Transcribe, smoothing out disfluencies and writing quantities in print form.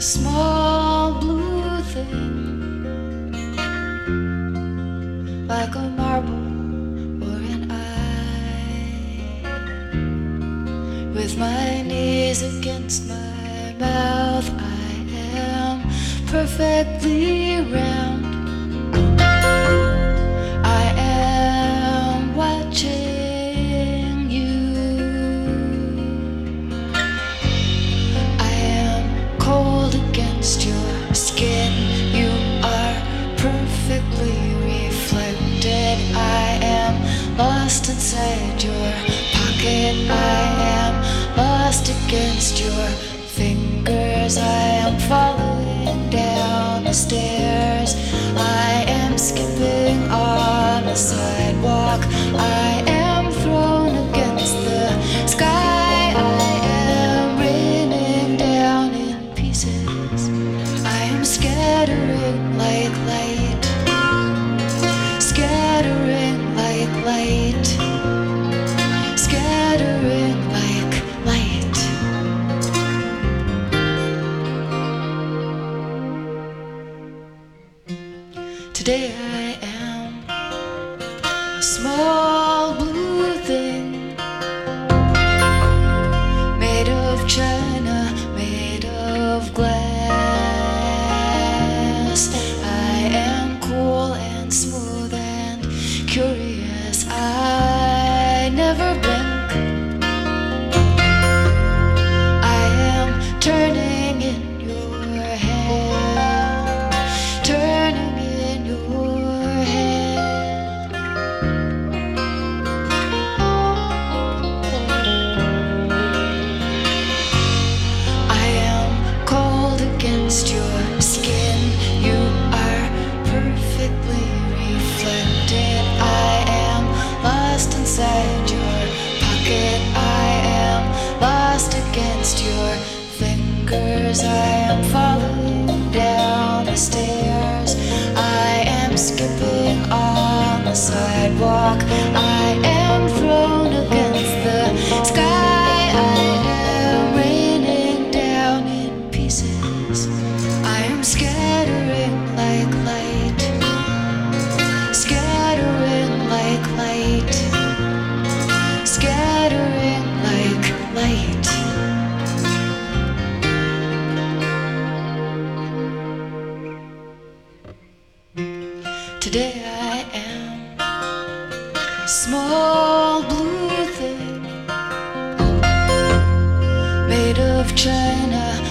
small blue thing, like a marble or an eye, with my knees against my mouth. I am perfectly round. I am watching you. I am cold against your skin. You are perfectly reflected. I am lost inside your pocket. I am lost against your fingers. I am falling down the stairs. I am skipping on a sidewalk. I am thrown against the sky. I am raining down in pieces. I am scattering like light, scattering like light, scattering like light. Today I am a small blue thing, made of china, made of glass. I am cool and smooth and curious. I never blink. I am turning in your hand, turning in your hand. I am cold against your skin. You are perfectly reflected. I am lost inside your pocket. I am lost against your fingers. I am falling down the stairs. I am skipping on the sidewalk. I am thrown against the sky. I am raining down in pieces. I am scattering like light, scattering like light, scattering like light. Today I am a small blue thing, made of china,